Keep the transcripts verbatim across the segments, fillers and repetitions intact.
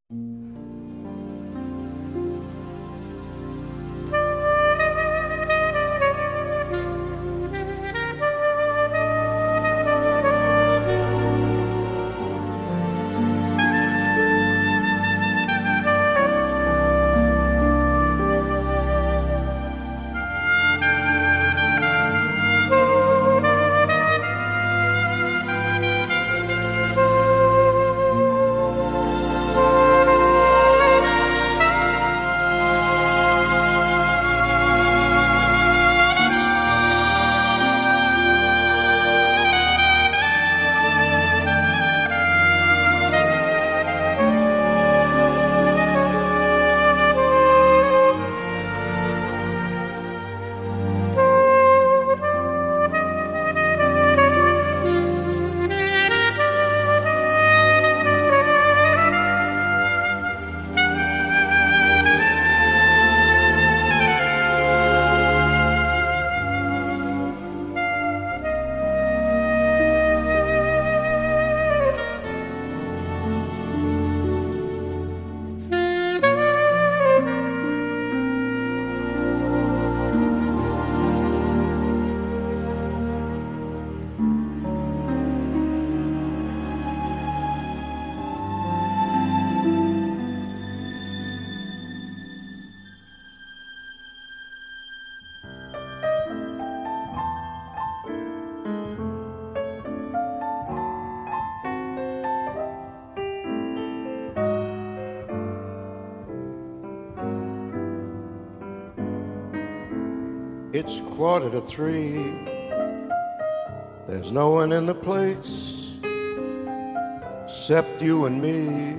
It's quarter to three. There's no one in the place except you and me.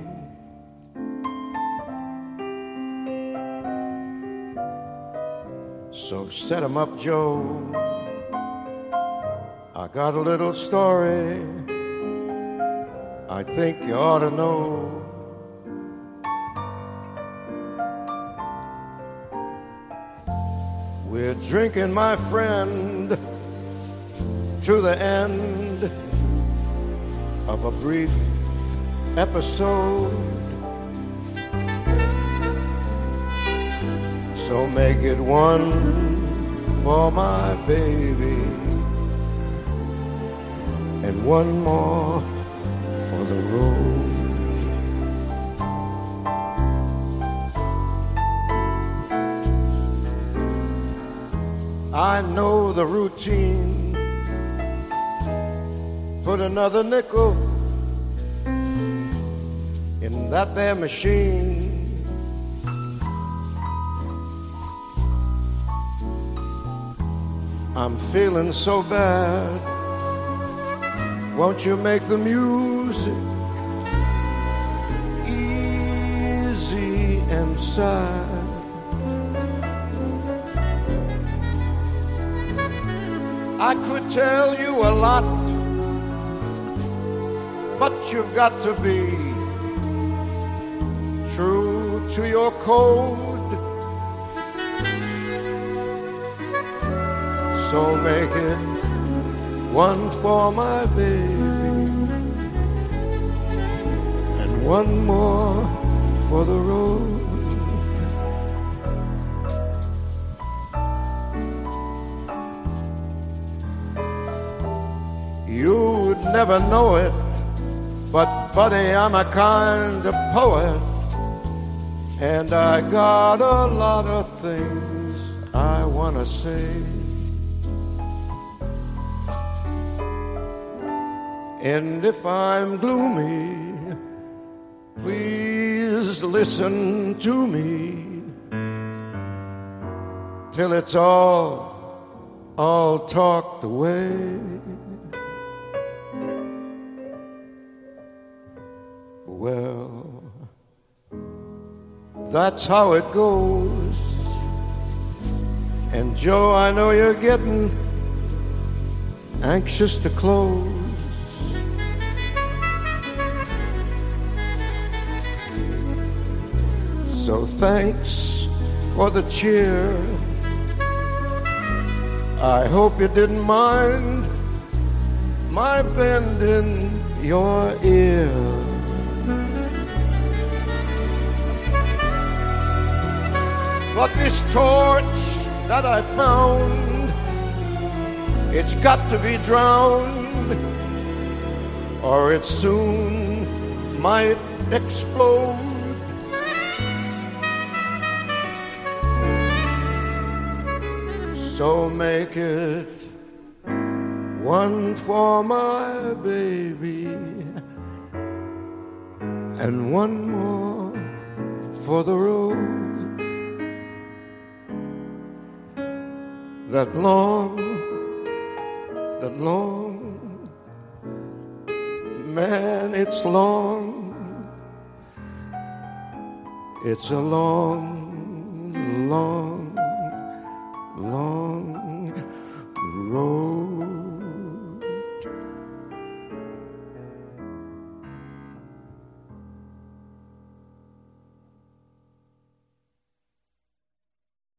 So set 'em up, Joe. I got a little story I think you ought to know. We're drinking, my friend, to the end of a brief episode. So make it one for my baby and one more for the road. I know the routine. Put another nickel in that there machine. I'm feeling so bad. Won't you make the music easy and sad? I could tell you a lot, but you've got to be true to your code. So make it one for my baby and one more for the road. You'd never know it, but buddy, I'm a kind of poet, and I got a lot of things I wanna say. And if I'm gloomy, please listen to me till it's all, all talked away. Well, that's how it goes. And Joe, I know you're getting anxious to close. So thanks for the cheer. I hope you didn't mind my bending your ear. But this torch that I found, it's got to be drowned, or it soon might explode. So make it one for my baby and one more for the road that long, that long, man, it's long, it's a long, long, long